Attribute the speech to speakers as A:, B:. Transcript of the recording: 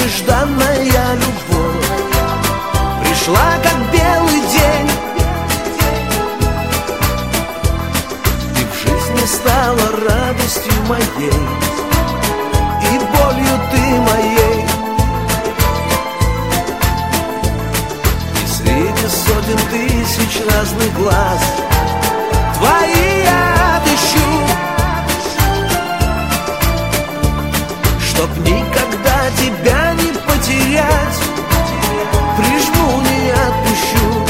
A: долгожданная любовь пришла, как белый день. Ты в жизни стала радостью моей и болью ты моей. И среди сотен тысяч разных глаз твои я отыщу, чтоб никогда тебя не потерять, прижму, не отпущу.